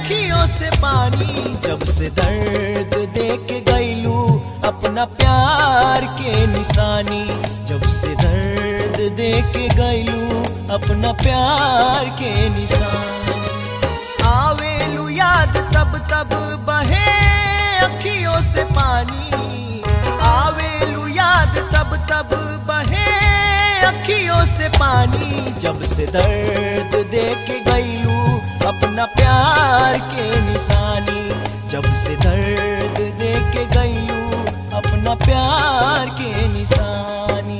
अखियों से पानी, जब से दर्द देख गईलू अपना प्यार के निशानी, जब से दर्द देख गईलू अपना प्यार के निशानी। आवेलू याद तब तब बहे अखियों से पानी, आवेलू याद तब तब बहे अखियों से पानी, जब से दर्द देख गईलू अपना प्यार के निशानी, जब से दर्द देख गईलू अपना प्यार के निशानी।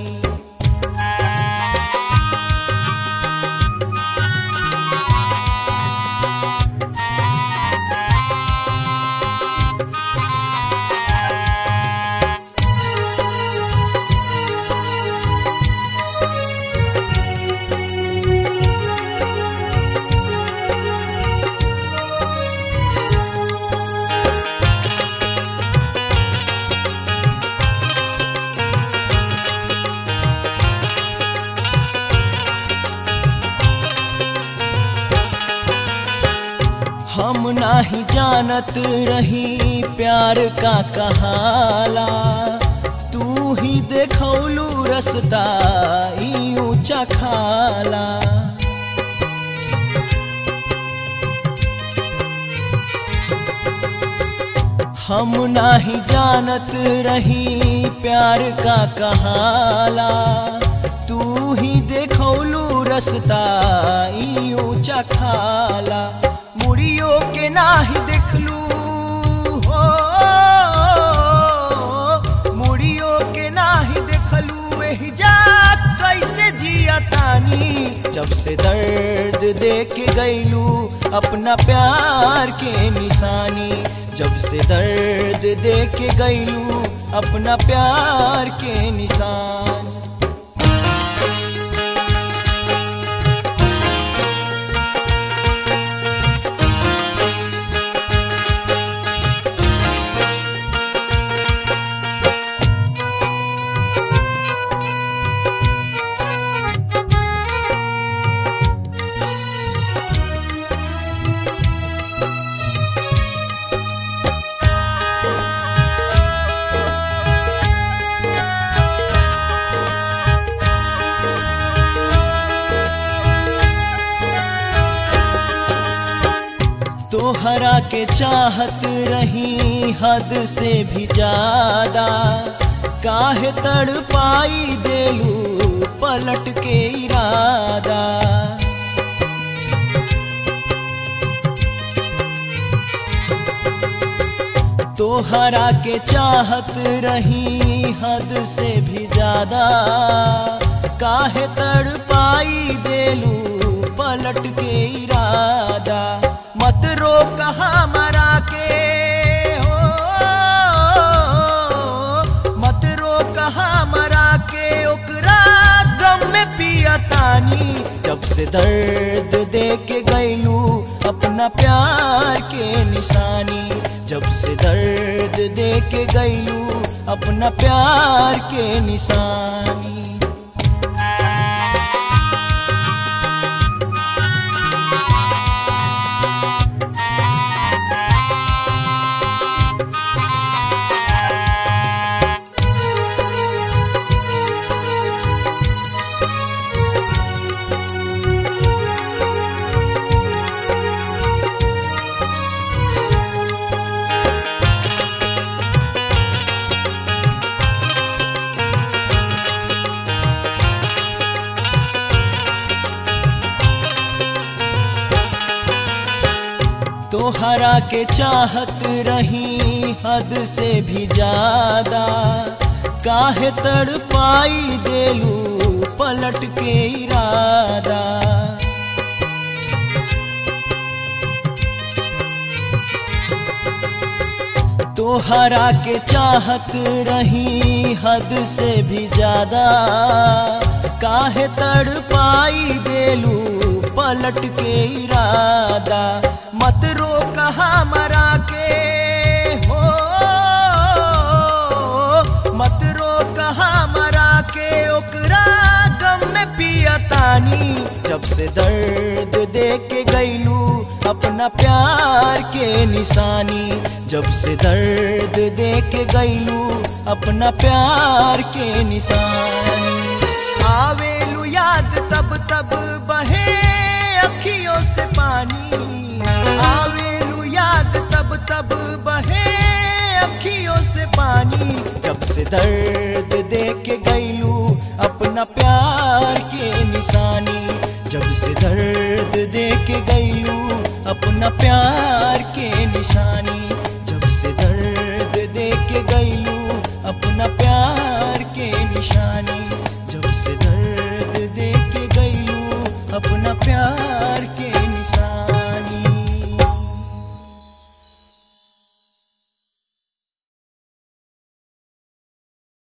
हम नाही जानत रही प्यार का कहाला, तू ही देखौलू रसता ई ऊंचा खाला। हम नाही जानत रही प्यार का कहाला, तू ही देखौलू रसता ई ऊंचा खाला। मुड़ियों के नाही देखलू हो, मुड़ियों के नाही देखलू एही जा कैसे जिया तानी, जब से दर्द देख गईलू अपना प्यार के निशानी, जब से दर्द देख गईलू अपना प्यार के निशानी। तोहरा के चाहत रही हद से भी ज्यादा, काहे तड़पाई देलू पलट के इरादा। तोहरा के चाहत रही हद से भी ज्यादा, काहे तड़पाई देलू पलट के इरादा। मत रोक हमरा के हो, मत रोक हमरा के ओकरा गम में पियतानी, जब से दर्द देख गईलू अपना प्यार के निशानी, जब से दर्द देख गईलू अपना प्यार के निशानी। तोहरा के चाहत रही हद से भी ज्यादा, काहे तड़पाई देलू पलट के इरादा। तोहरा के चाहत रही हद से भी ज्यादा, काहे तड़पाई देलू पलट के इरादा। मत रोक हमरा के हो, मत रोक हमरा के ओकरा गम में पियतानी, जब से दर्द देख गईलू अपना प्यार के निशानी। जब से दर्द दे के गईलू अपना प्यार के निशानी। आवेलू याद तब तब बहे अखियों से पानी। आवेलू याद तब तब बहे अखियों से पानी। जब से दर्द दे के गईलू अपना प्यार के निशानी। जब से दर्द दे के गईलू अपना प्यार के निशानी। जब से दर्द दे के गईलू अपना प्यार के निशानी। जब से दर्द दे के गईलू अपना प्यार के